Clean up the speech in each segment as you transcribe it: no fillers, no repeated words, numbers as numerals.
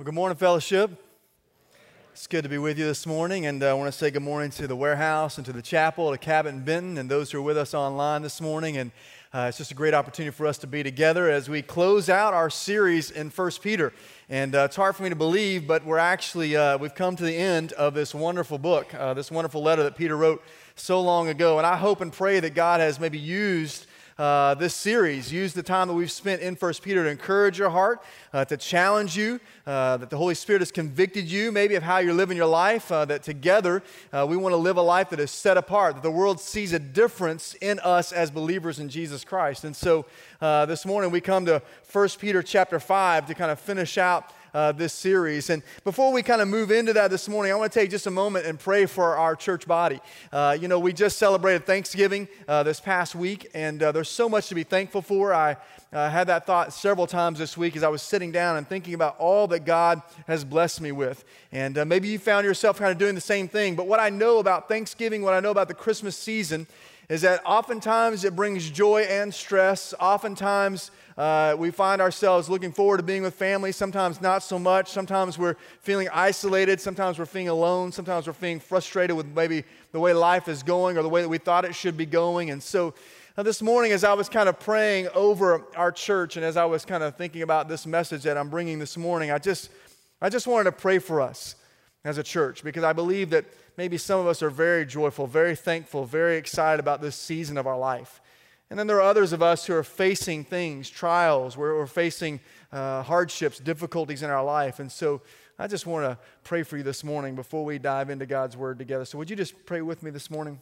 Well, good morning, fellowship. It's good to be with you this morning, and I want to say good morning to the warehouse and to the chapel, to Cabot and Benton, and those who are with us online this morning. And it's just a great opportunity for us to be together as we close out our series in 1 Peter. And it's hard for me to believe, but we've come to the end of this wonderful book, this wonderful letter that Peter wrote so long ago. And I hope and pray that God has maybe used this series, use the time that we've spent in 1 Peter to encourage your heart, to challenge you, that the Holy Spirit has convicted you maybe of how you're living your life, that together we want to live a life that is set apart, that the world sees a difference in us as believers in Jesus Christ. And so this morning we come to 1 Peter chapter 5 to kind of finish out this series. And before we kind of move into that this morning, I want to take just a moment and pray for our church body. We just celebrated Thanksgiving this past week, and there's so much to be thankful for. I had that thought several times this week as I was sitting down and thinking about all that God has blessed me with. And maybe you found yourself kind of doing the same thing. But what I know about Thanksgiving, what I know about the Christmas season, is that oftentimes it brings joy and stress. Oftentimes we find ourselves looking forward to being with family, sometimes not so much. Sometimes we're feeling isolated, sometimes we're feeling alone, sometimes we're feeling frustrated with maybe the way life is going or the way that we thought it should be going. And so this morning, as I was kind of praying over our church and as I was kind of thinking about this message that I'm bringing this morning, I just wanted to pray for us as a church, because I believe that maybe some of us are very joyful, very thankful, very excited about this season of our life. And then there are others of us who are facing things, trials, where we're facing hardships, difficulties in our life. And so I just want to pray for you this morning before we dive into God's Word together. So would you just pray with me this morning?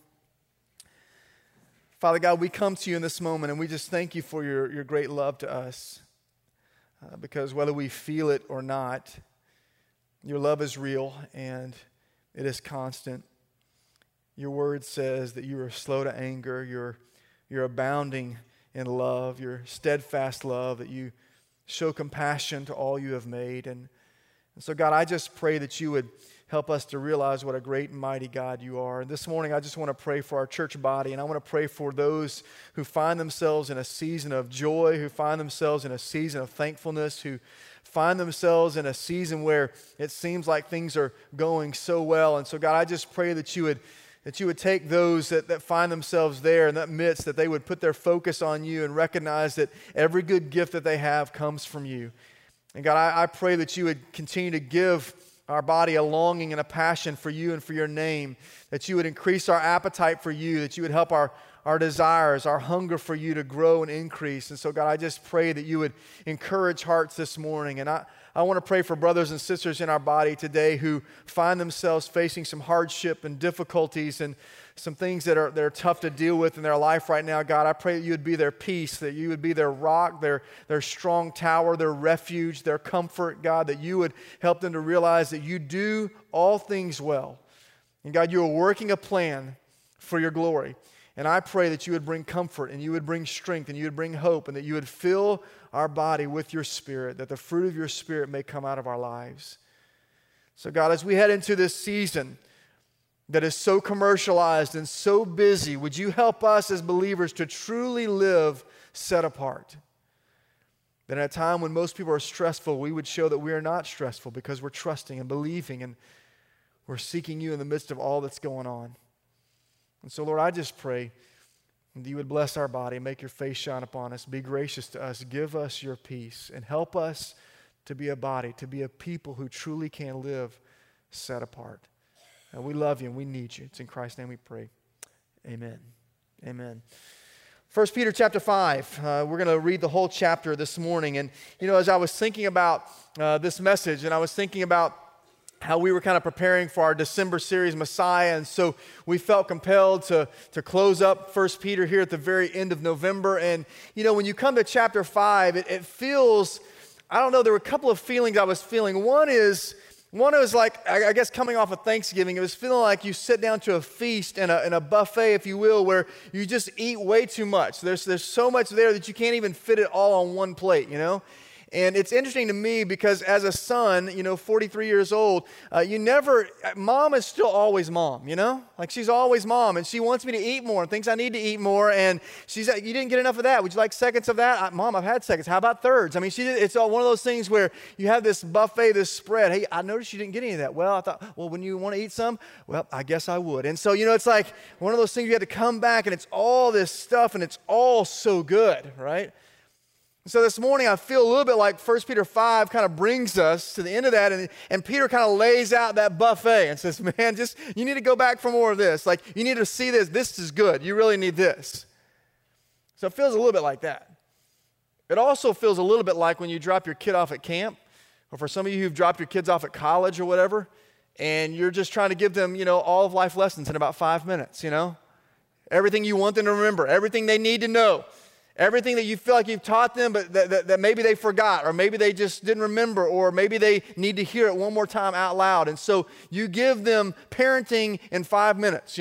Father God, we come to you in this moment, and we just thank you for your great love to us. Because whether we feel it or not, your love is real and it is constant. Your word says that you are slow to anger, you're abounding in love, your steadfast love, that you show compassion to all you have made. And so, God, I just pray that you would help us to realize what a great and mighty God you are. And this morning, I just want to pray for our church body, and I want to pray for those who find themselves in a season of joy, who find themselves in a season of thankfulness, who find themselves in a season where it seems like things are going so well. And so, God, I just pray that you would take those that find themselves there in that midst, that they would put their focus on you and recognize that every good gift that they have comes from you. And God, I pray that you would continue to give our body a longing and a passion for you and for your name, that you would increase our appetite for you, that you would help our desires, our hunger for you to grow and increase. And so, God, I just pray that you would encourage hearts this morning. And I want to pray for brothers and sisters in our body today who find themselves facing some hardship and difficulties and some things that are tough to deal with in their life right now. God, I pray that you would be their peace, that you would be their rock, their strong tower, their refuge, their comfort. God, that you would help them to realize that you do all things well. And God, you are working a plan for your glory. And I pray that you would bring comfort and you would bring strength and you would bring hope, and that you would fill our body with your Spirit, that the fruit of your Spirit may come out of our lives. So God, as we head into this season that is so commercialized and so busy, would you help us as believers to truly live set apart? That at a time when most people are stressful, we would show that we are not stressful because we're trusting and believing and we're seeking you in the midst of all that's going on. And so, Lord, I just pray that you would bless our body, make your face shine upon us, be gracious to us, give us your peace, and help us to be a body, to be a people who truly can live set apart. And we love you and we need you. It's in Christ's name we pray. Amen. Amen. 1 Peter chapter 5, we're going to read the whole chapter this morning. And, as I was thinking about this message, and I was thinking about how we were kind of preparing for our December series, Messiah, and so we felt compelled to close up 1 Peter here at the very end of November. And, when you come to chapter 5, it feels, I don't know, there were a couple of feelings I was feeling. One is like, I guess coming off of Thanksgiving, it was feeling like you sit down to a feast in a buffet, if you will, where you just eat way too much. There's so much there that you can't even fit it all on one plate, And it's interesting to me because as a son, 43 years old, mom is still always mom, Like she's always mom, and she wants me to eat more and thinks I need to eat more. And she's like, you didn't get enough of that. Would you like seconds of that? Mom, I've had seconds. How about thirds? I mean, it's all one of those things where you have this buffet, this spread. Hey, I noticed you didn't get any of that. Well, I thought, when you want to eat some, well, I guess I would. And so, it's like one of those things you have to come back, and it's all this stuff, and it's all so good, right? So this morning, I feel a little bit like 1 Peter 5 kind of brings us to the end of that, and Peter kind of lays out that buffet and says, man, you need to go back for more of this. Like, you need to see this. This is good. You really need this. So it feels a little bit like that. It also feels a little bit like when you drop your kid off at camp, or for some of you who've dropped your kids off at college or whatever, and you're just trying to give them, all of life lessons in about 5 minutes, Everything you want them to remember, everything they need to know. Everything that you feel like you've taught them, but that maybe they forgot, or maybe they just didn't remember, or maybe they need to hear it one more time out loud. And so you give them parenting in 5 minutes,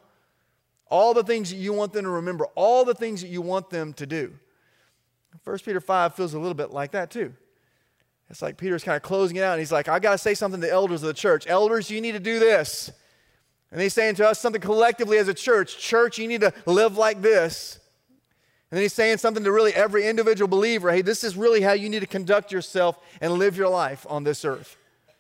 All the things that you want them to remember, all the things that you want them to do. 1 Peter 5 feels a little bit like that too. It's like Peter's kind of closing it out, and he's like, I got to say something to the elders of the church. Elders, you need to do this. And he's saying to us something collectively as a church. Church, you need to live like this. And then he's saying something to really every individual believer. Hey, this is really how you need to conduct yourself and live your life on this earth.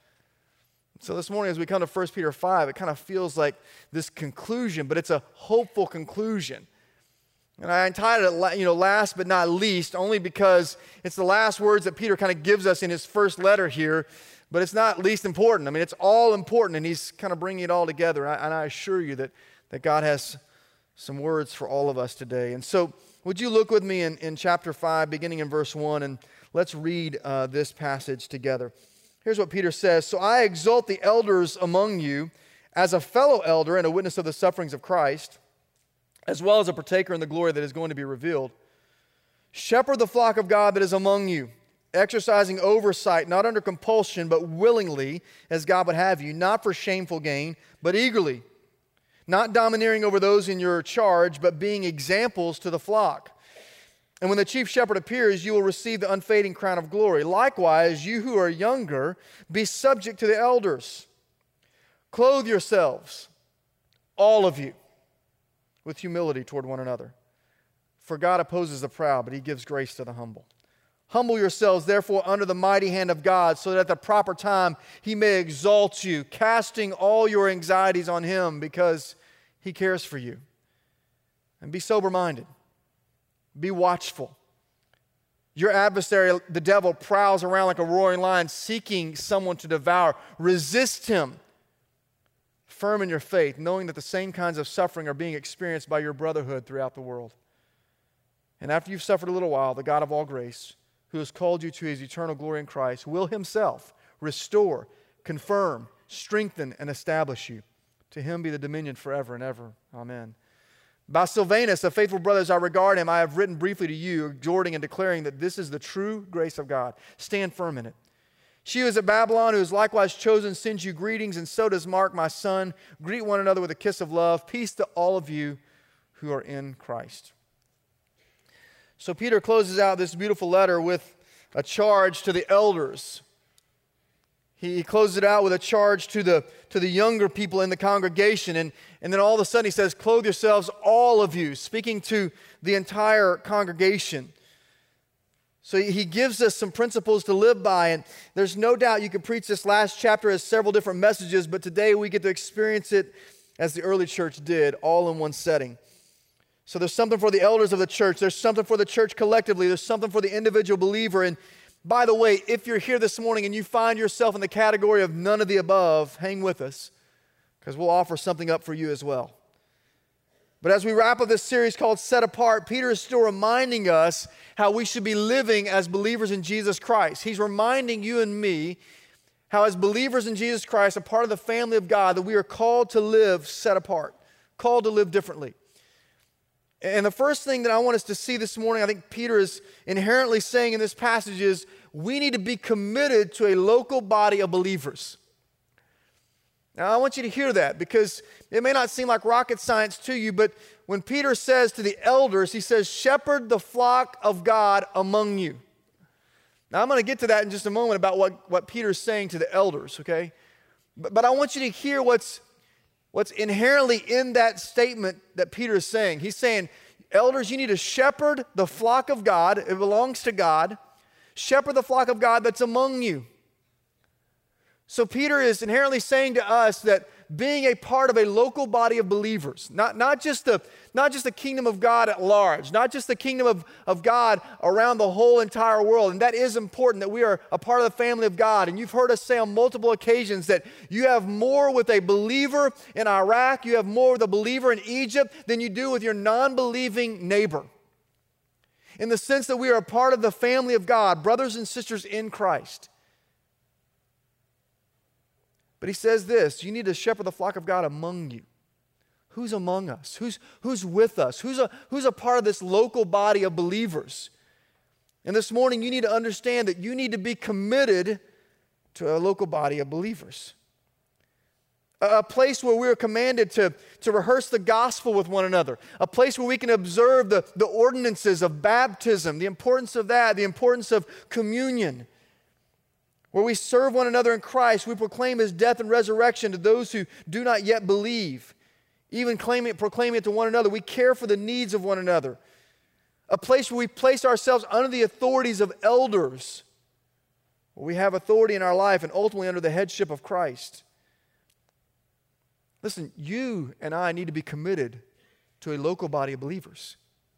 So this morning as we come to 1 Peter 5, it kind of feels like this conclusion, but it's a hopeful conclusion. And I entitled it, last but not least, only because it's the last words that Peter kind of gives us in his first letter here, but it's not least important. I mean, it's all important, and he's kind of bringing it all together. And I assure you that God has some words for all of us today. And so would you look with me in chapter 5, beginning in verse 1, and let's read this passage together. Here's what Peter says. So I exalt the elders among you as a fellow elder and a witness of the sufferings of Christ, as well as a partaker in the glory that is going to be revealed. Shepherd the flock of God that is among you, exercising oversight, not under compulsion, but willingly, as God would have you, not for shameful gain, but eagerly, not domineering over those in your charge, but being examples to the flock. And when the chief shepherd appears, you will receive the unfading crown of glory. Likewise, you who are younger, be subject to the elders. Clothe yourselves, all of you, with humility toward one another. For God opposes the proud, but he gives grace to the humble. Humble yourselves, therefore, under the mighty hand of God, so that at the proper time he may exalt you, casting all your anxieties on him, because he cares for you. And be sober-minded. Be watchful. Your adversary, the devil, prowls around like a roaring lion, seeking someone to devour. Resist him, firm in your faith, knowing that the same kinds of suffering are being experienced by your brotherhood throughout the world. And after you've suffered a little while, the God of all grace, who has called you to his eternal glory in Christ, will himself restore, confirm, strengthen, and establish you. To him be the dominion forever and ever. Amen. By Silvanus, a faithful brother as I regard him, I have written briefly to you, exhorting and declaring that this is the true grace of God. Stand firm in it. She who is at Babylon, who is likewise chosen, sends you greetings, and so does Mark, my son. Greet one another with a kiss of love. Peace to all of you who are in Christ. So Peter closes out this beautiful letter with a charge to the elders. He closes it out with a charge to the younger people in the congregation. And then all of a sudden he says, clothe yourselves, all of you, speaking to the entire congregation. So he gives us some principles to live by. And there's no doubt you could preach this last chapter as several different messages, but today we get to experience it as the early church did, all in one setting. So there's something for the elders of the church. There's something for the church collectively. There's something for the individual believer. And by the way, if you're here this morning and you find yourself in the category of none of the above, hang with us, because we'll offer something up for you as well. But as we wrap up this series called Set Apart, Peter is still reminding us how we should be living as believers in Jesus Christ. He's reminding you and me how as believers in Jesus Christ, a part of the family of God, that we are called to live set apart, called to live differently. And the first thing that I want us to see this morning, I think Peter is inherently saying in this passage is we need to be committed to a local body of believers. Now, I want you to hear that because it may not seem like rocket science to you, but when Peter says to the elders, he says, shepherd the flock of God among you. Now, I'm going to get to that in just a moment about what Peter's saying to the elders, okay? But I want you to hear what's inherently in that statement that Peter is saying. He's saying, elders, you need to shepherd the flock of God. It belongs to God. Shepherd the flock of God that's among you. So Peter is inherently saying to us that being a part of a local body of believers, not just the kingdom of God at large, not just the kingdom of God around the whole entire world, and that is important that we are a part of the family of God. And you've heard us say on multiple occasions that you have more with a believer in Iraq, you have more with a believer in Egypt than you do with your non-believing neighbor. In the sense that we are a part of the family of God, brothers and sisters in Christ. But he says this, you need to shepherd the flock of God among you. Who's among us? Who's with us? Who's a part of this local body of believers? And this morning you need to understand that you need to be committed to a local body of believers. A place where we're commanded to rehearse the gospel with one another. A place where we can observe the ordinances of baptism, the importance of that, the importance of communion. Where we serve one another in Christ, we proclaim His death and resurrection to those who do not yet believe. Even proclaiming it to one another. We care for the needs of one another. A place where we place ourselves under the authorities of elders. Where we have authority in our life and ultimately under the headship of Christ. Listen, you and I need to be committed to a local body of believers.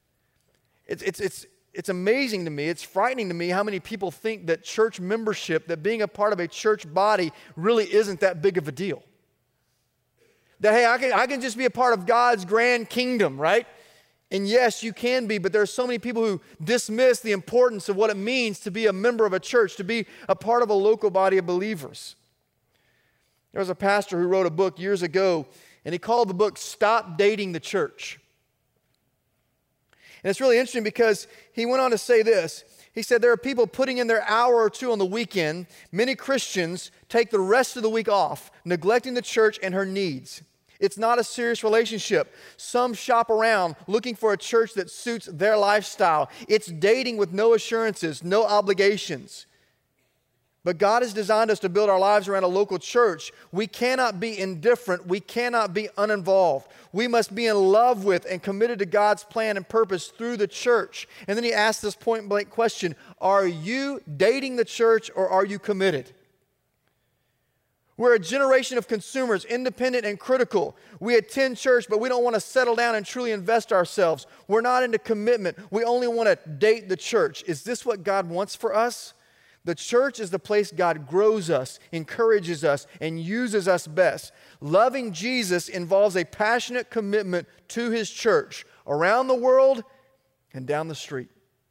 It's amazing to me, it's frightening to me how many people think that church membership, that being a part of a church body really isn't that big of a deal. That, hey, I can just be a part of God's grand kingdom, right? And yes, you can be, but there are so many people who dismiss the importance of what it means to be a member of a church, to be a part of a local body of believers. There was a pastor who wrote a book years ago, and he called the book Stop Dating the Church. And it's really interesting because he went on to say this. He said there are people putting in their hour or two on the weekend. Many Christians take the rest of the week off, neglecting the church and her needs. It's not a serious relationship. Some shop around looking for a church that suits their lifestyle. It's dating with no assurances, no obligations. But God has designed us to build our lives around a local church. We cannot be indifferent. We cannot be uninvolved. We must be in love with and committed to God's plan and purpose through the church. And then he asked this point-blank question, are you dating the church or are you committed? We're a generation of consumers, independent and critical. We attend church, but we don't want to settle down and truly invest ourselves. We're not into commitment. We only want to date the church. Is this what God wants for us? The church is the place God grows us, encourages us, and uses us best. Loving Jesus involves a passionate commitment to His church around the world and down the street.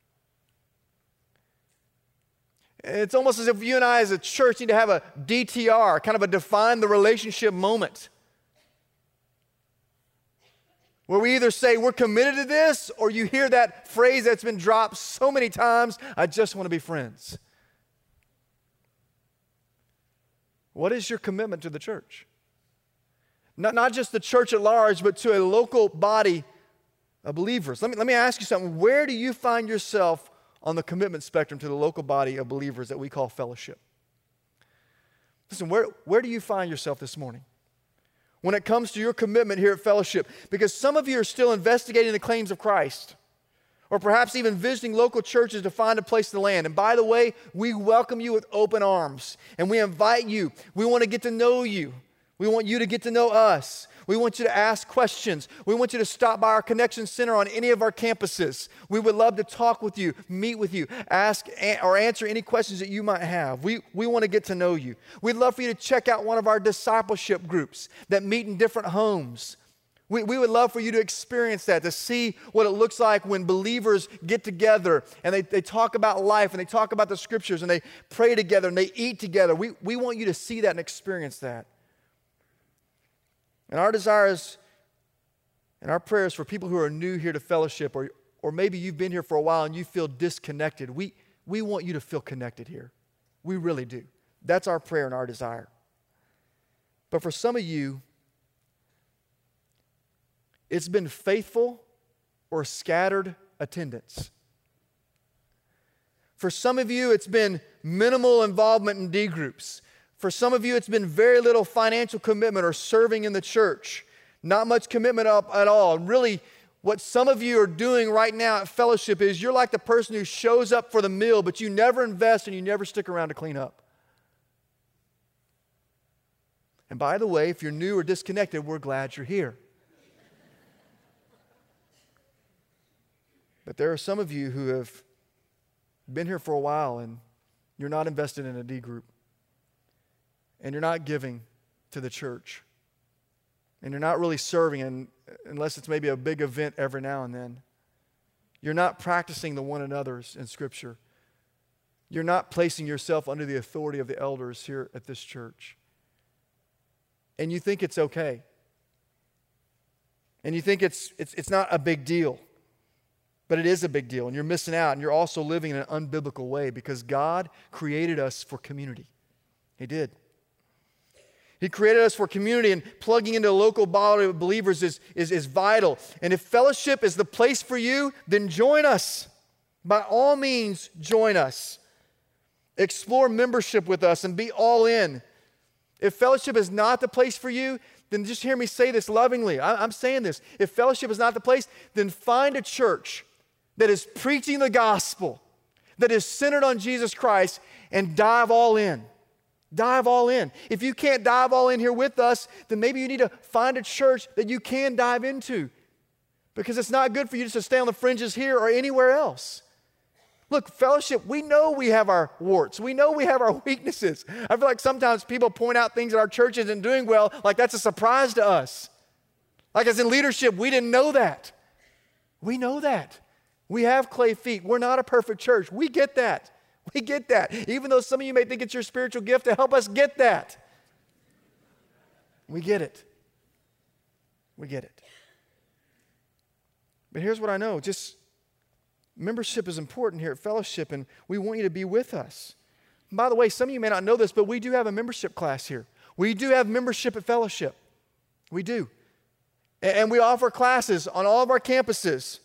It's almost as if you and I as a church need to have a DTR, kind of a define the relationship moment. Where we either say we're committed to this, or you hear that phrase that's been dropped so many times, I just want to be friends. What is your commitment to the church? Not just the church at large, but to a local body of believers. Let me ask you something. Where do you find yourself on the commitment spectrum to the local body of believers that we call fellowship? Listen, where do you find yourself this morning when it comes to your commitment here at Fellowship? Because some of you are still investigating the claims of Christ, or perhaps even visiting local churches to find a place to land. And by the way, we welcome you with open arms, and we invite you. We want to get to know you. We want you to get to know us. We want you to ask questions. We want you to stop by our Connection Center on any of our campuses. We would love to talk with you, meet with you, ask or answer any questions that you might have. We want to get to know you. We'd love for you to check out one of our discipleship groups that meet in different homes. We would love for you to experience that, to see what it looks like when believers get together and they talk about life and they talk about the scriptures and they pray together and they eat together. We want you to see that and experience that. And our desires and our prayers for people who are new here to Fellowship, or maybe you've been here for a while and you feel disconnected, we want you to feel connected here. We really do. That's our prayer and our desire. But for some of you, it's been faithful or scattered attendance. For some of you, it's been minimal involvement in D groups. For some of you, it's been very little financial commitment or serving in the church. Not much commitment at all. And really, what some of you are doing right now at Fellowship is you're like the person who shows up for the meal, but you never invest and you never stick around to clean up. And by the way, if you're new or disconnected, we're glad you're here. But there are some of you who have been here for a while and you're not invested in a D group. And you're not giving to the church. And you're not really serving unless it's maybe a big event every now and then. You're not practicing the one another's in Scripture. You're not placing yourself under the authority of the elders here at this church. And you think it's okay. And you think it's not a big deal. But it is a big deal, and you're missing out, and you're also living in an unbiblical way because God created us for community. He did. He created us for community, and plugging into a local body of believers is vital. And if Fellowship is the place for you, then join us. By all means, join us. Explore membership with us and be all in. If Fellowship is not the place for you, then just hear me say this lovingly. I'm saying this. If Fellowship is not the place, then find a church that is preaching the gospel, that is centered on Jesus Christ, and dive all in. Dive all in. If you can't dive all in here with us, then maybe you need to find a church that you can dive into, because it's not good for you just to stay on the fringes here or anywhere else. Look, Fellowship, we know we have our warts. We know we have our weaknesses. I feel like sometimes people point out things that our church isn't doing well, like that's a surprise to us. Like as in leadership, we didn't know that. We know that. We have clay feet. We're not a perfect church. We get that. We get that. Even though some of you may think it's your spiritual gift to help us get that. We get it. We get it. But here's what I know. Just membership is important here at Fellowship, and we want you to be with us. And by the way, some of you may not know this, but we do have a membership class here. We do have membership at Fellowship. We do. And we offer classes on all of our campuses.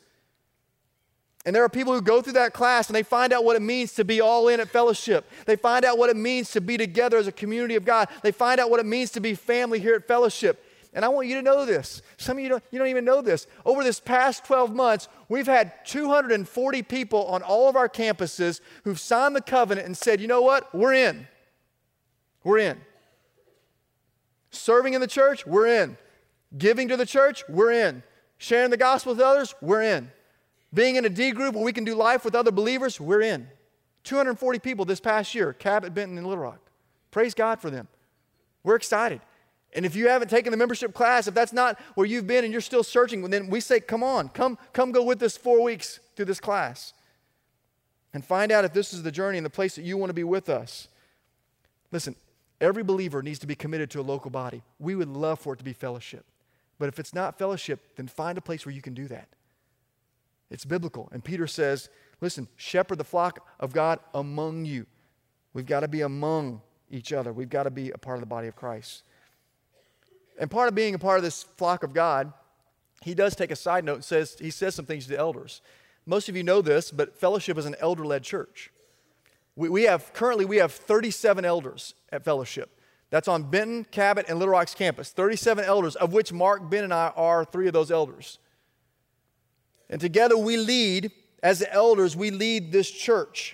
And there are people who go through that class and they find out what it means to be all in at Fellowship. They find out what it means to be together as a community of God. They find out what it means to be family here at Fellowship. And I want you to know this. Some of you don't even know this. Over this past 12 months, we've had 240 people on all of our campuses who've signed the covenant and said, you know what? We're in. We're in. Serving in the church? We're in. Giving to the church? We're in. Sharing the gospel with others? We're in. Being in a D group where we can do life with other believers? We're in. 240 people this past year, Cabot, Benton, and Little Rock. Praise God for them. We're excited. And if you haven't taken the membership class, if that's not where you've been and you're still searching, then we say, come on, come go with us 4 weeks through this class and find out if this is the journey and the place that you want to be with us. Listen, every believer needs to be committed to a local body. We would love for it to be Fellowship. But if it's not Fellowship, then find a place where you can do that. It's biblical. And Peter says, listen, shepherd the flock of God among you. We've got to be among each other. We've got to be a part of the body of Christ. And part of being a part of this flock of God, he does take a side note and says some things to the elders. Most of you know this, but Fellowship is an elder-led church. Currently we have 37 elders at Fellowship. That's on Benton, Cabot, and Little Rock's campus. 37 elders, of which Mark, Ben, and I are 3 of those elders. And together we lead, as the elders, we lead this church.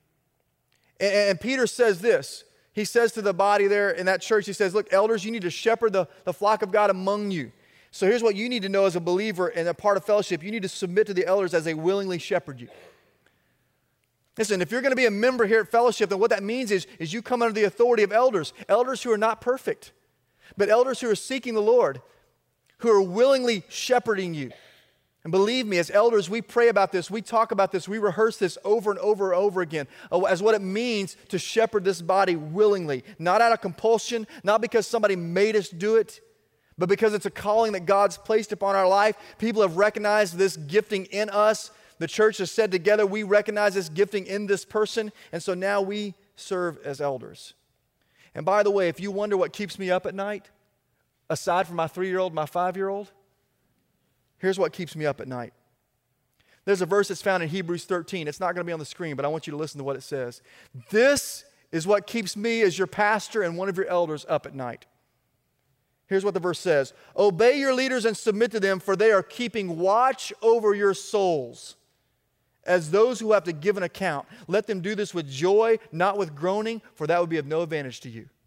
And Peter says this. He says to the body there in that church, he says, look, elders, you need to shepherd the flock of God among you. So here's what you need to know as a believer and a part of Fellowship. You need to submit to the elders as they willingly shepherd you. Listen, if you're going to be a member here at Fellowship, then what that means is you come under the authority of elders who are not perfect, but elders who are seeking the Lord, who are willingly shepherding you. And believe me, as elders, we pray about this, we talk about this, we rehearse this over and over and over again as what it means to shepherd this body willingly, not out of compulsion, not because somebody made us do it, but because it's a calling that God's placed upon our life. People have recognized this gifting in us. The church has said together, we recognize this gifting in this person, and so now we serve as elders. And by the way, if you wonder what keeps me up at night, aside from my 3-year-old, my 5-year-old, here's what keeps me up at night. There's a verse that's found in Hebrews 13. It's not going to be on the screen, but I want you to listen to what it says. This is what keeps me as your pastor and one of your elders up at night. Here's what the verse says. Obey your leaders and submit to them, for they are keeping watch over your souls as those who have to give an account. Let them do this with joy, not with groaning, for that would be of no advantage to you.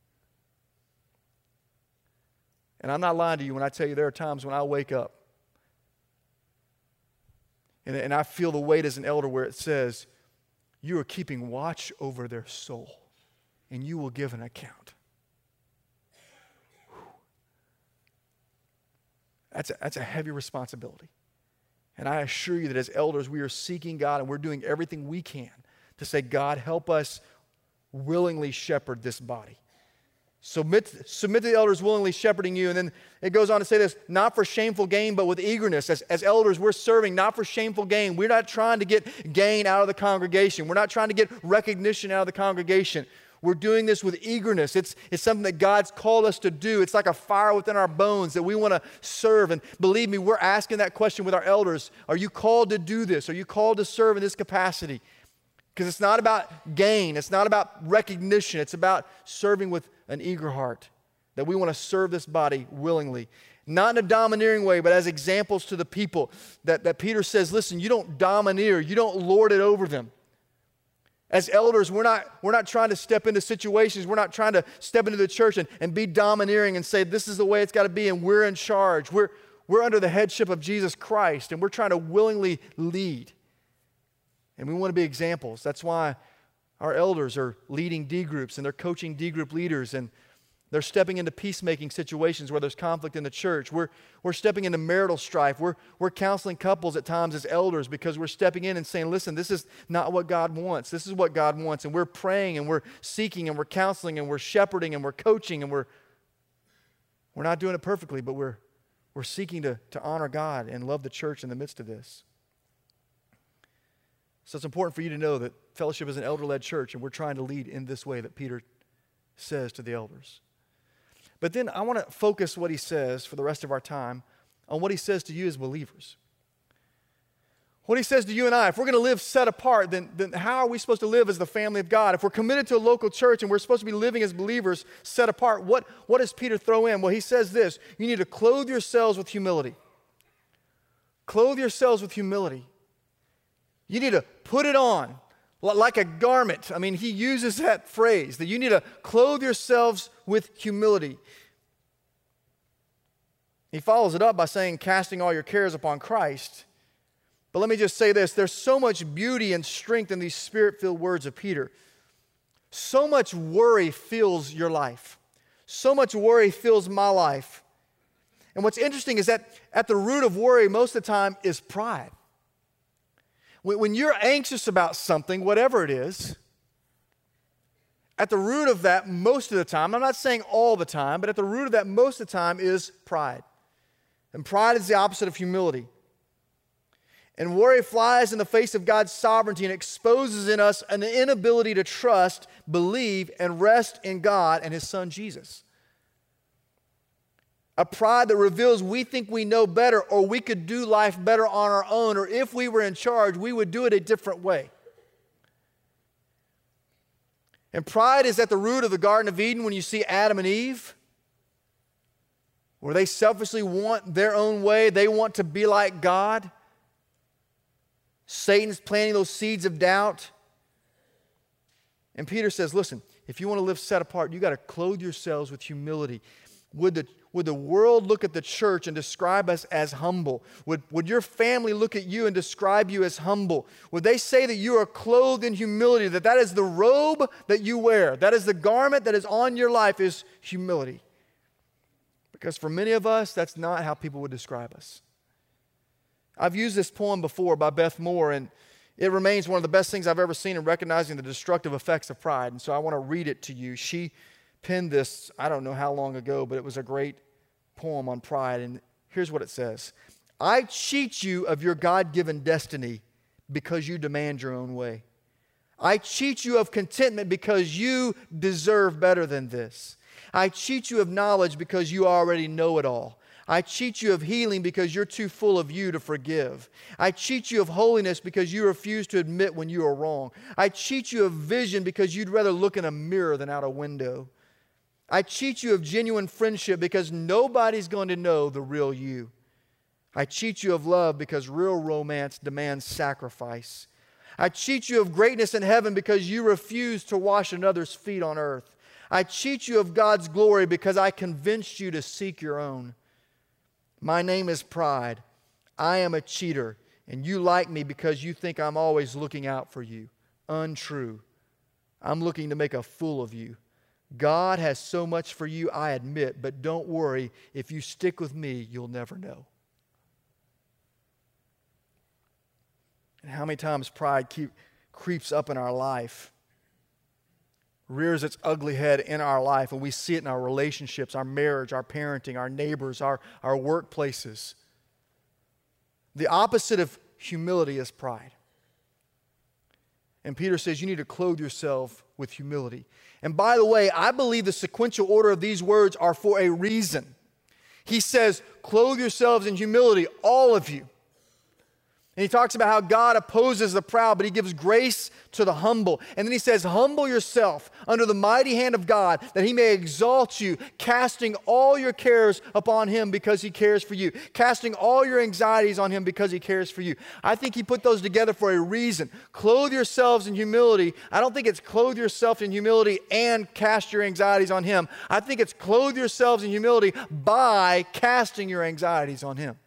And I'm not lying to you when I tell you there are times when I wake up and I feel the weight as an elder where it says, you are keeping watch over their soul, and you will give an account. That's a heavy responsibility. And I assure you that as elders, we are seeking God, and we're doing everything we can to say, God, help us willingly shepherd this body. Submit to the elders willingly shepherding you. And then it goes on to say this, not for shameful gain, but with eagerness. As elders, we're serving not for shameful gain. We're not trying to get gain out of the congregation. We're not trying to get recognition out of the congregation. We're doing this with eagerness. It's something that God's called us to do. It's like a fire within our bones that we want to serve. And believe me, we're asking that question with our elders. Are you called to do this? Are you called to serve in this capacity? Because it's not about gain. It's not about recognition. It's about serving with an eager heart, that we want to serve this body willingly. Not in a domineering way, but as examples to the people that Peter says, listen, you don't domineer. You don't lord it over them. As elders, we're not trying to step into situations. We're not trying to step into the church and be domineering and say, this is the way it's got to be, and we're in charge. We're under the headship of Jesus Christ, and we're trying to willingly lead. And we want to be examples. That's why our elders are leading D groups, and they're coaching D group leaders, and they're stepping into peacemaking situations where there's conflict in the church. We're stepping into marital strife. We're counseling couples at times as elders because we're stepping in and saying, listen, this is not what God wants. This is what God wants. And we're praying, and we're seeking, and we're counseling, and we're shepherding, and we're coaching, and we're not doing it perfectly, but we're seeking to honor God and love the church in the midst of this. So it's important for you to know that Fellowship is an elder-led church, and we're trying to lead in this way that Peter says to the elders. But then I want to focus what he says for the rest of our time on what he says to you as believers. What he says to you and I, if we're going to live set apart, then how are we supposed to live as the family of God? If we're committed to a local church and we're supposed to be living as believers set apart, what does Peter throw in? Well, he says this, you need to clothe yourselves with humility. Clothe yourselves with humility. You need to put it on like a garment. I mean, he uses that phrase, that you need to clothe yourselves with humility. He follows it up by saying, casting all your cares upon Christ. But let me just say this, there's so much beauty and strength in these spirit-filled words of Peter. So much worry fills your life. So much worry fills my life. And what's interesting is that at the root of worry most of the time is pride. When you're anxious about something, whatever it is, at the root of that most of the time, I'm not saying all the time, but at the root of that most of the time is pride. And pride is the opposite of humility. And worry flies in the face of God's sovereignty and exposes in us an inability to trust, believe, and rest in God and His Son Jesus. A pride that reveals we think we know better, or we could do life better on our own, or if we were in charge, we would do it a different way. And pride is at the root of the Garden of Eden when you see Adam and Eve, where they selfishly want their own way. They want to be like God. Satan's planting those seeds of doubt. And Peter says, listen, if you want to live set apart, you got to clothe yourselves with humility. Would the world look at the church and describe us as humble? Would your family look at you and describe you as humble? Would they say that you are clothed in humility, that is the robe that you wear, that is the garment that is on your life is humility? Because for many of us, that's not how people would describe us. I've used this poem before by Beth Moore, and it remains one of the best things I've ever seen in recognizing the destructive effects of pride. And so I want to read it to you. She penned this, I don't know how long ago, but it was a great poem on pride. And here's what it says. I cheat you of your God-given destiny because you demand your own way. I cheat you of contentment because you deserve better than this. I cheat you of knowledge because you already know it all. I cheat you of healing because you're too full of you to forgive. I cheat you of holiness because you refuse to admit when you are wrong. I cheat you of vision because you'd rather look in a mirror than out a window. I cheat you of genuine friendship because nobody's going to know the real you. I cheat you of love because real romance demands sacrifice. I cheat you of greatness in heaven because you refuse to wash another's feet on earth. I cheat you of God's glory because I convinced you to seek your own. My name is pride. I am a cheater, and you like me because you think I'm always looking out for you. Untrue. I'm looking to make a fool of you. God has so much for you, I admit, but don't worry. If you stick with me, you'll never know. And how many times pride creeps up in our life, rears its ugly head in our life, and we see it in our relationships, our marriage, our parenting, our neighbors, our workplaces. The opposite of humility is pride. And Peter says you need to clothe yourself with humility. And by the way, I believe the sequential order of these words are for a reason. He says, clothe yourselves in humility, all of you. And he talks about how God opposes the proud, but he gives grace to the humble. And then he says, humble yourself under the mighty hand of God, that he may exalt you, casting all your cares upon him because he cares for you, casting all your anxieties on him because he cares for you. I think he put those together for a reason. Clothe yourselves in humility. I don't think it's clothe yourself in humility and cast your anxieties on him. I think it's clothe yourselves in humility by casting your anxieties on him.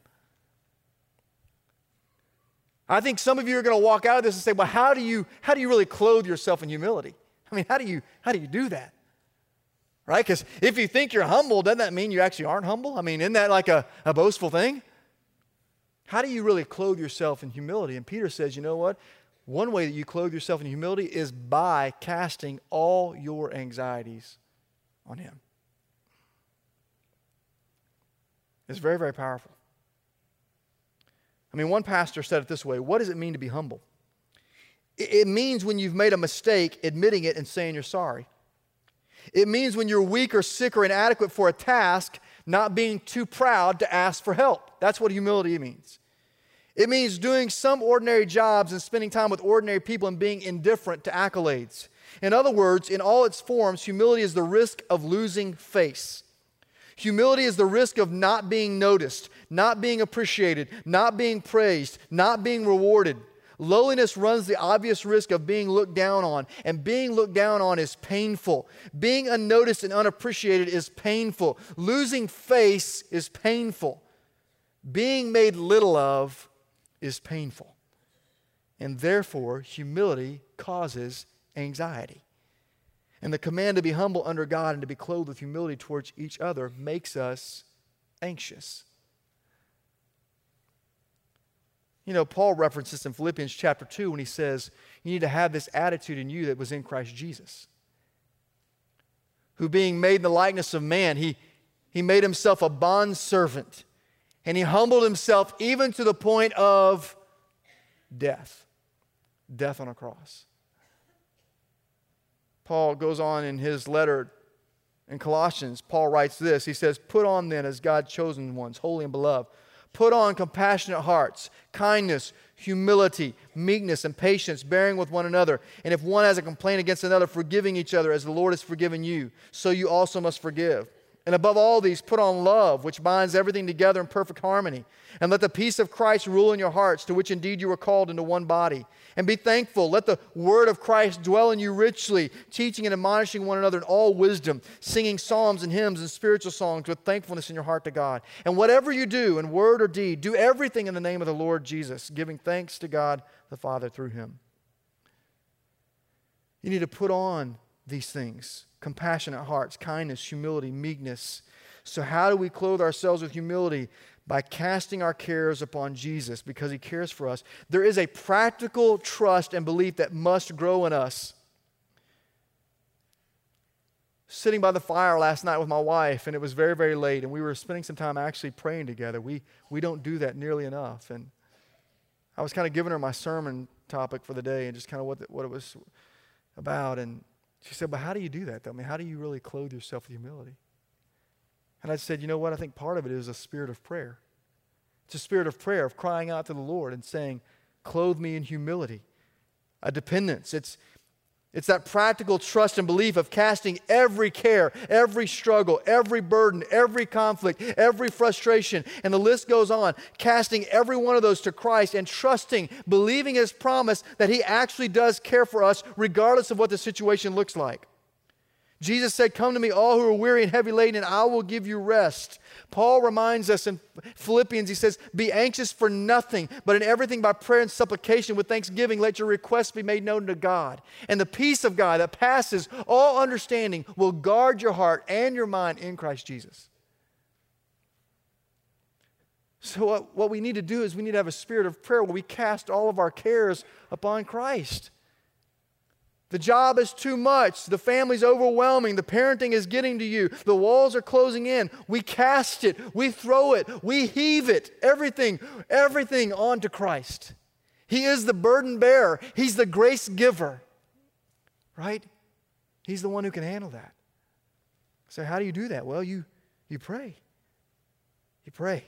I think some of you are going to walk out of this and say, well, how do you really clothe yourself in humility? I mean, how do you do that? Right? Because if you think you're humble, doesn't that mean you actually aren't humble? I mean, isn't that like a boastful thing? How do you really clothe yourself in humility? And Peter says, you know what? One way that you clothe yourself in humility is by casting all your anxieties on him. It's very, very powerful. I mean, one pastor said it this way: what does it mean to be humble? It means when you've made a mistake, admitting it and saying you're sorry. It means when you're weak or sick or inadequate for a task, not being too proud to ask for help. That's what humility means. It means doing some ordinary jobs and spending time with ordinary people and being indifferent to accolades. In other words, in all its forms, humility is the risk of losing face. Humility is the risk of not being noticed, not being appreciated, not being praised, not being rewarded. Lowliness runs the obvious risk of being looked down on, and being looked down on is painful. Being unnoticed and unappreciated is painful. Losing face is painful. Being made little of is painful. And therefore, humility causes anxiety. And the command to be humble under God and to be clothed with humility towards each other makes us anxious. You know, Paul referenced this in Philippians chapter 2 when he says, you need to have this attitude in you that was in Christ Jesus, who being made in the likeness of man, he made himself a bondservant, and he humbled himself even to the point of death on a cross. Paul goes on in his letter in Colossians. Paul writes this. He says, put on then as God's chosen ones, holy and beloved. Put on compassionate hearts, kindness, humility, meekness, and patience, bearing with one another. And if one has a complaint against another, forgiving each other as the Lord has forgiven you, so you also must forgive. And above all these, put on love, which binds everything together in perfect harmony. And let the peace of Christ rule in your hearts, to which indeed you were called into one body. And be thankful. Let the word of Christ dwell in you richly, teaching and admonishing one another in all wisdom, singing psalms and hymns and spiritual songs with thankfulness in your heart to God. And whatever you do, in word or deed, do everything in the name of the Lord Jesus, giving thanks to God the Father through him. You need to put on these things: compassionate hearts, kindness, humility, meekness. So how do we clothe ourselves with humility? By casting our cares upon Jesus, because he cares for us. There is a practical trust and belief that must grow in us. Sitting by the fire last night with my wife, and it was very, very late, and we were spending some time actually praying together. We don't do that nearly enough. And I was kind of giving her my sermon topic for the day and just kind of what it was about. And she said, but how do you do that, though? I mean, how do you really clothe yourself with humility? And I said, you know what? I think part of it is a spirit of prayer. It's a spirit of prayer, of crying out to the Lord and saying, clothe me in humility, a dependence. It's that practical trust and belief of casting every care, every struggle, every burden, every conflict, every frustration, and the list goes on, casting every one of those to Christ and trusting, believing His promise that He actually does care for us regardless of what the situation looks like. Jesus said, come to me all who are weary and heavy laden, and I will give you rest. Paul reminds us in Philippians, he says, be anxious for nothing, but in everything by prayer and supplication with thanksgiving, let your requests be made known to God. And the peace of God that passes all understanding will guard your heart and your mind in Christ Jesus. So what we need to do is we need to have a spirit of prayer where we cast all of our cares upon Christ. The job is too much. The family's overwhelming. The parenting is getting to you. The walls are closing in. We cast it. We throw it. We heave it. Everything onto Christ. He is the burden bearer. He's the grace giver. Right? He's the one who can handle that. So how do you do that? Well, you pray. You pray.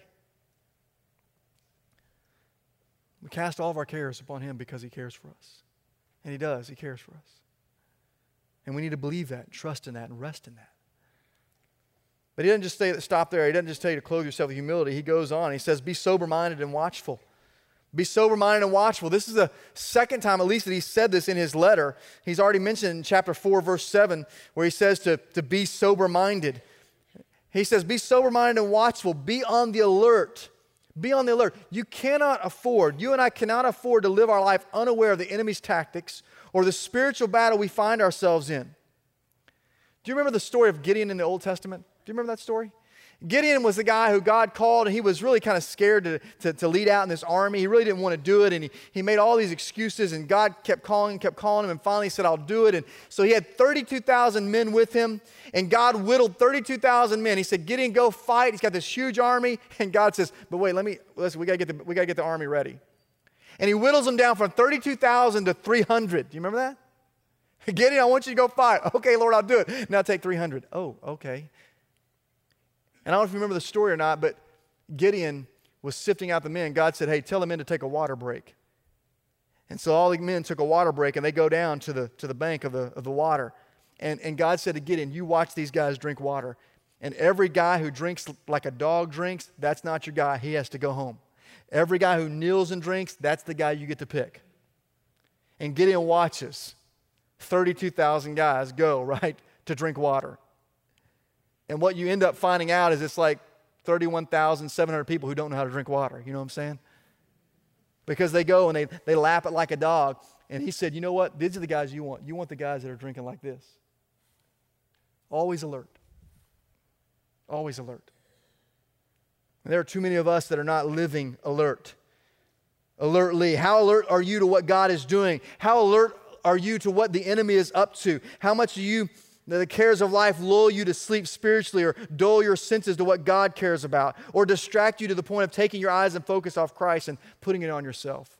We cast all of our cares upon Him because He cares for us. And He does. He cares for us. And we need to believe that, trust in that, and rest in that. But He doesn't just stop there. He doesn't just tell you to clothe yourself with humility. He goes on. He says, be sober-minded and watchful. Be sober-minded and watchful. This is the second time, at least, that He said this in His letter. He's already mentioned in chapter 4, verse 7, where He says to be sober-minded. He says, be sober-minded and watchful. Be on the alert. Be on the alert. You and I cannot afford to live our life unaware of the enemy's tactics or the spiritual battle we find ourselves in. Do you remember the story of Gideon in the Old Testament? Do you remember that story? Gideon was the guy who God called, and he was really kind of scared to lead out in this army. He really didn't want to do it, and he made all these excuses, and God kept calling him, and finally said, I'll do it. And so he had 32,000 men with him, and God whittled 32,000 men. He said, Gideon, go fight. He's got this huge army, and God says, but wait, listen, we got to get the army ready. And He whittles them down from 32,000 to 300. Do you remember that? Gideon, I want you to go fight. Okay, Lord, I'll do it. Now take 300. Oh, okay. And I don't know if you remember the story or not, but Gideon was sifting out the men. God said, hey, tell the men to take a water break. And so all the men took a water break, and they go down to the bank of the water. And God said to Gideon, you watch these guys drink water. And every guy who drinks like a dog drinks, that's not your guy. He has to go home. Every guy who kneels and drinks, that's the guy you get to pick. And Gideon watches 32,000 guys go, right, to drink water. And what you end up finding out is it's like 31,700 people who don't know how to drink water. You know what I'm saying? Because they go and they lap it like a dog. And he said, you know what? These are the guys you want. You want the guys that are drinking like this. Always alert. Always alert. And there are too many of us that are not living alertly. How alert are you to what God is doing? How alert are you to what the enemy is up to? How much do the cares of life lull you to sleep spiritually or dull your senses to what God cares about or distract you to the point of taking your eyes and focus off Christ and putting it on yourself?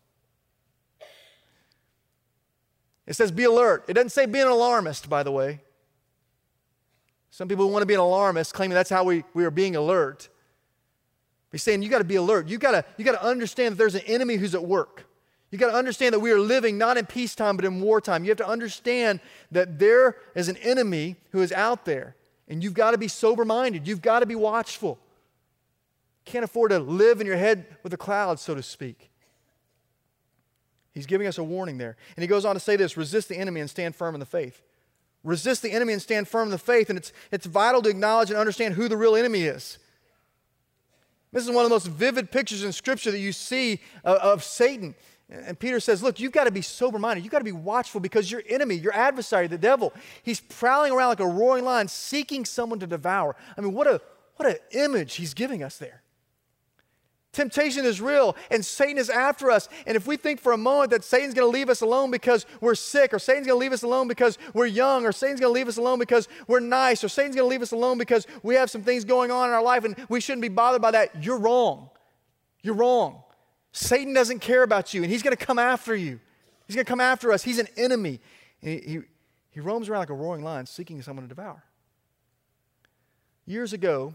It says be alert. It doesn't say be an alarmist, by the way. Some people want to be an alarmist, claiming that's how we are being alert. He's saying you got to be alert. You got to understand that there's an enemy who's at work. You got to understand that we are living not in peacetime but in wartime. You have to understand that there is an enemy who is out there, and you've got to be sober-minded. You've got to be watchful. Can't afford to live in your head with the clouds, so to speak. He's giving us a warning there. And he goes on to say this, resist the enemy and stand firm in the faith. Resist the enemy and stand firm in the faith, and it's vital to acknowledge and understand who the real enemy is. This is one of the most vivid pictures in Scripture that you see of Satan. And Peter says, look, you've got to be sober-minded. You've got to be watchful because your enemy, your adversary, the devil, he's prowling around like a roaring lion seeking someone to devour. I mean, what an image he's giving us there. Temptation is real, and Satan is after us. And if we think for a moment that Satan's going to leave us alone because we're sick, or Satan's going to leave us alone because we're young, or Satan's going to leave us alone because we're nice, or Satan's going to leave us alone because we have some things going on in our life and we shouldn't be bothered by that, you're wrong. You're wrong. Satan doesn't care about you, and he's going to come after you. He's going to come after us. He's an enemy. And he roams around like a roaring lion seeking someone to devour. Years ago,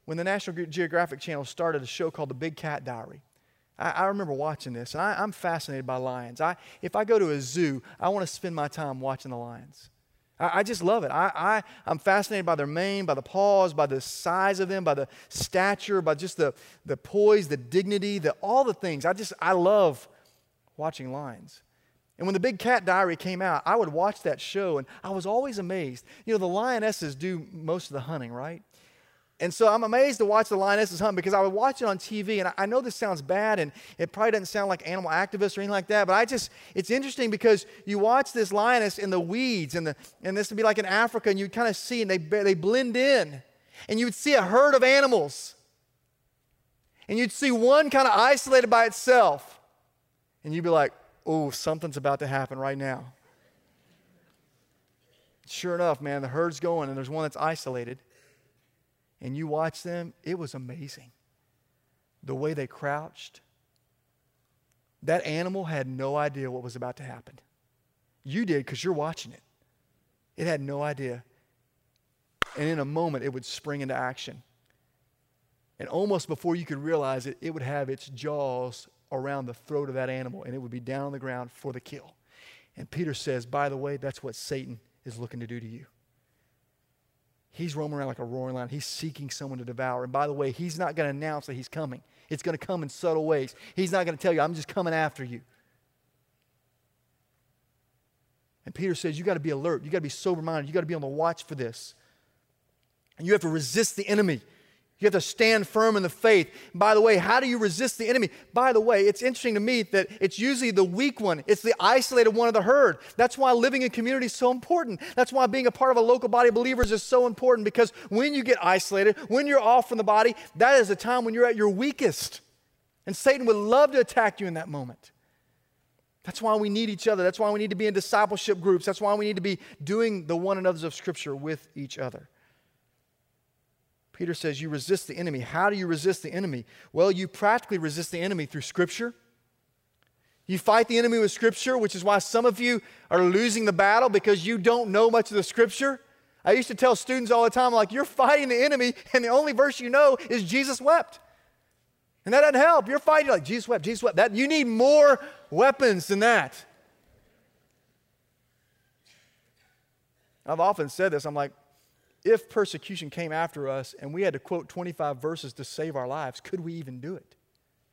when the National Geographic Channel started a show called The Big Cat Diary. I remember watching this, and I'm fascinated by lions. If I go to a zoo, I want to spend my time watching the lions. I just love it. I'm fascinated by their mane, by the paws, by the size of them, by the stature, by just the poise, the dignity, all the things. I love watching lions. And when The Big Cat Diary came out, I would watch that show, and I was always amazed. You know, the lionesses do most of the hunting, right? And so I'm amazed to watch the lionesses hunt because I would watch it on TV, and I know this sounds bad, and it probably doesn't sound like animal activists or anything like that, but it's interesting because you watch this lioness in the weeds, and this would be like in Africa, and you'd kind of see, and they blend in, and you would see a herd of animals, and you'd see one kind of isolated by itself, and you'd be like, oh, something's about to happen right now. Sure enough, man, the herd's going, and there's one that's isolated. And you watch them, it was amazing. The way they crouched. That animal had no idea what was about to happen. You did because you're watching it. It had no idea. And in a moment, it would spring into action. And almost before you could realize it, it would have its jaws around the throat of that animal, and it would be down on the ground for the kill. And Peter says, by the way, that's what Satan is looking to do to you. He's roaming around like a roaring lion. He's seeking someone to devour. And by the way, he's not going to announce that he's coming. It's going to come in subtle ways. He's not going to tell you, I'm just coming after you. And Peter says, you got to be alert. You got to be sober-minded. You got to be on the watch for this. And you have to resist the enemy. You have to stand firm in the faith. By the way, how do you resist the enemy? By the way, it's interesting to me that it's usually the weak one. It's the isolated one of the herd. That's why living in community is so important. That's why being a part of a local body of believers is so important, because when you get isolated, when you're off from the body, that is a time when you're at your weakest. And Satan would love to attack you in that moment. That's why we need each other. That's why we need to be in discipleship groups. That's why we need to be doing the one another's of Scripture with each other. Peter says you resist the enemy. How do you resist the enemy? Well, you practically resist the enemy through Scripture. You fight the enemy with Scripture, which is why some of you are losing the battle because you don't know much of the Scripture. I used to tell students all the time, like, you're fighting the enemy, and the only verse you know is Jesus wept. And that doesn't help. You're fighting like, Jesus wept, Jesus wept. You need more weapons than that. I've often said this. I'm like, if persecution came after us and we had to quote 25 verses to save our lives, could we even do it?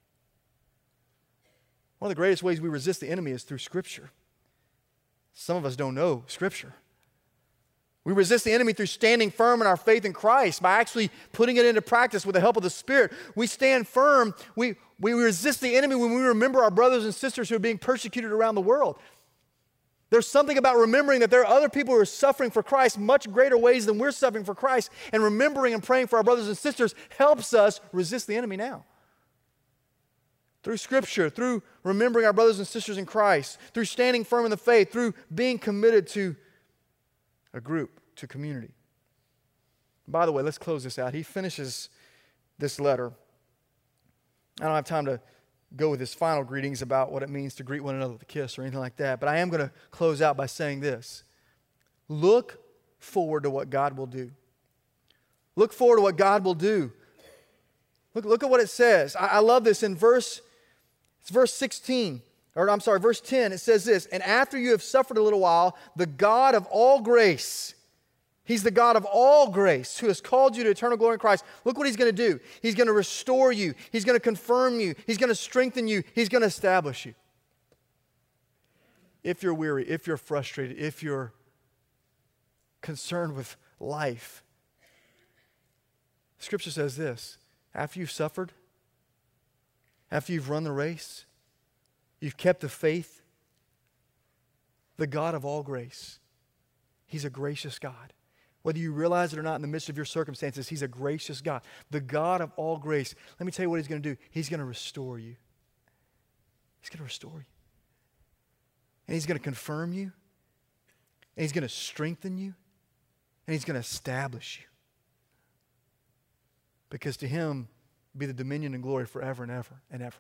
One of the greatest ways we resist the enemy is through Scripture. Some of us don't know Scripture. We resist the enemy through standing firm in our faith in Christ, by actually putting it into practice with the help of the Spirit. We stand firm. We resist the enemy when we remember our brothers and sisters who are being persecuted around the world. There's something about remembering that there are other people who are suffering for Christ much greater ways than we're suffering for Christ, and remembering and praying for our brothers and sisters helps us resist the enemy now. Through Scripture, through remembering our brothers and sisters in Christ, through standing firm in the faith, through being committed to a group, to community. By the way, let's close this out. He finishes this letter. I don't have time to go with his final greetings about what it means to greet one another with a kiss or anything like that, but I am going to close out by saying this. Look forward to what God will do. Look forward to what God will do. Look at what it says. I love this in verse 16. Verse 10. It says this, and after you have suffered a little while, the God of all grace, He's the God of all grace who has called you to eternal glory in Christ. Look what He's going to do. He's going to restore you. He's going to confirm you. He's going to strengthen you. He's going to establish you. If you're weary, if you're frustrated, if you're concerned with life, Scripture says this, after you've suffered, after you've run the race, you've kept the faith, the God of all grace, He's a gracious God. Whether you realize it or not in the midst of your circumstances, He's a gracious God. The God of all grace. Let me tell you what He's going to do. He's going to restore you. He's going to restore you. And He's going to confirm you. And He's going to strengthen you. And He's going to establish you. Because to Him be the dominion and glory forever and ever and ever.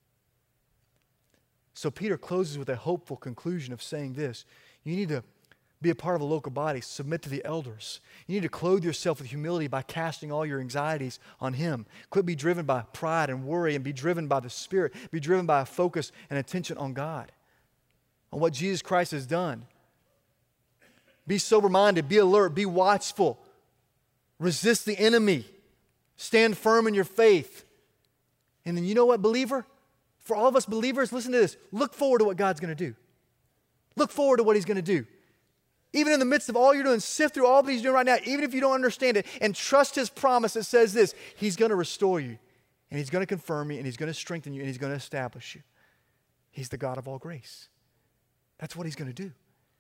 So Peter closes with a hopeful conclusion of saying this. You need to Be a part of a local body. Submit to the elders. You need to clothe yourself with humility by casting all your anxieties on Him. Quit be driven by pride and worry and be driven by the Spirit. Be driven by a focus and attention on God, on what Jesus Christ has done. Be sober-minded. Be alert. Be watchful. Resist the enemy. Stand firm in your faith. And then you know what, believer? For all of us believers, listen to this. Look forward to what God's going to do. Look forward to what He's going to do. Even in the midst of all you're doing, sift through all that He's doing right now, even if you don't understand it, and trust His promise that says this: He's going to restore you, and He's going to confirm you, and He's going to strengthen you, and He's going to establish you. He's the God of all grace. That's what He's going to do.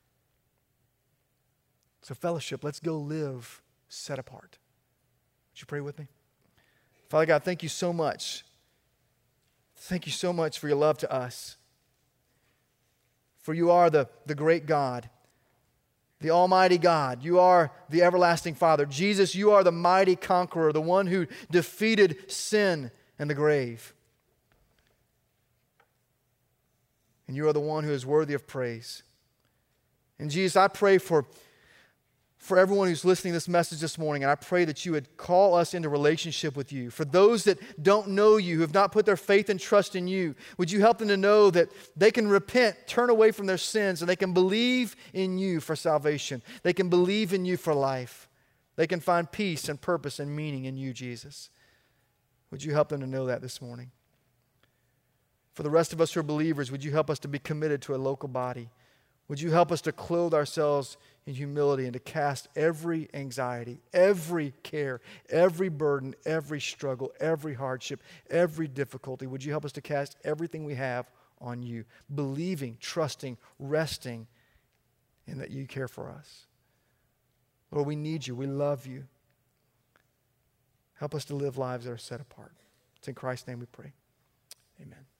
So fellowship, let's go live set apart. Would you pray with me? Father God, thank you so much. Thank you so much for your love to us. For you are the great God, the Almighty God. You are the everlasting Father. Jesus, you are the mighty conqueror, the one who defeated sin and the grave. And you are the one who is worthy of praise. And Jesus, I pray for everyone who's listening to this message this morning, and I pray that you would call us into relationship with you. For those that don't know you, who have not put their faith and trust in you, would you help them to know that they can repent, turn away from their sins, and they can believe in you for salvation. They can believe in you for life. They can find peace and purpose and meaning in you, Jesus. Would you help them to know that this morning? For the rest of us who are believers, would you help us to be committed to a local body? Would you help us to clothe ourselves in humility and to cast every anxiety, every care, every burden, every struggle, every hardship, every difficulty? Would you help us to cast everything we have on you, believing, trusting, resting in that you care for us? Lord, we need you. We love you. Help us to live lives that are set apart. It's in Christ's name we pray. Amen.